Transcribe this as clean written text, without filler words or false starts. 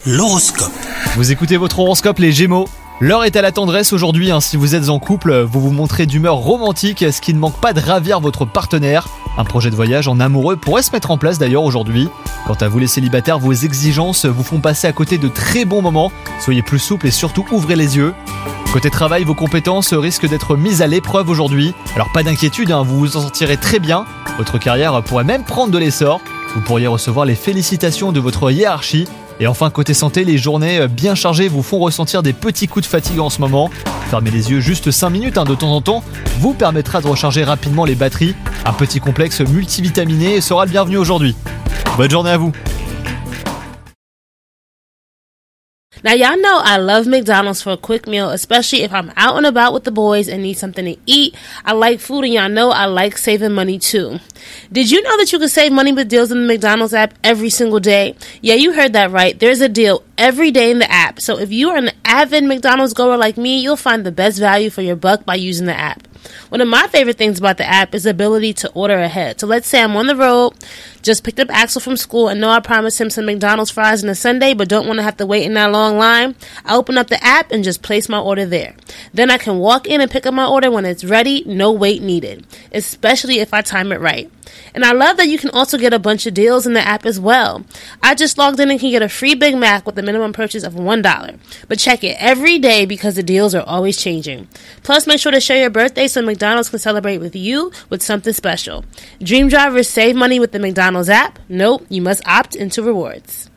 L'horoscope. Vous écoutez votre horoscope les Gémeaux. L'heure est à la tendresse aujourd'hui, si vous êtes en couple, vous vous montrez d'humeur romantique, ce qui ne manque pas de ravir votre partenaire. Un projet de voyage en amoureux pourrait se mettre en place d'ailleurs aujourd'hui. Quant à vous les célibataires, vos exigences vous font passer à côté de très bons moments. Soyez plus souple et surtout ouvrez les yeux. Côté travail, vos compétences risquent d'être mises à l'épreuve aujourd'hui. Alors pas d'inquiétude, vous vous en sortirez très bien. Votre carrière pourrait même prendre de l'essor. Vous pourriez recevoir les félicitations de votre hiérarchie. Et enfin, côté santé, les journées bien chargées vous font ressentir des petits coups de fatigue en ce moment. Fermez les yeux juste 5 minutes de temps en temps vous permettra de recharger rapidement les batteries. Un petit complexe multivitaminé sera le bienvenu aujourd'hui. Bonne journée à vous. Now, y'all know I love McDonald's for a quick meal, especially if I'm out and about with the boys and need something to eat. I like food, and y'all know I like saving money too. Did you know that you can save money with deals in the McDonald's app every single day? Yeah, you heard that right. There's a deal every day in the app. So if you are an avid McDonald's goer like me, you'll find the best value for your buck by using the app. One of my favorite things about the app is the ability to order ahead. So let's say I'm on the road, just picked up Axel from school, and know I promised him some McDonald's fries on a Sunday, but don't want to have to wait in that long line. I open up the app and just place my order there. Then I can walk in and pick up my order when it's ready, no wait needed, especially if I time it right. And I love that you can also get a bunch of deals in the app as well. I just logged in and can get a free Big Mac with a minimum purchase of $1. But check it every day because the deals are always changing. Plus, make sure to share your birthday so McDonald's can celebrate with you with something special. Dream drivers save money with the McDonald's app. Nope, you must opt into rewards.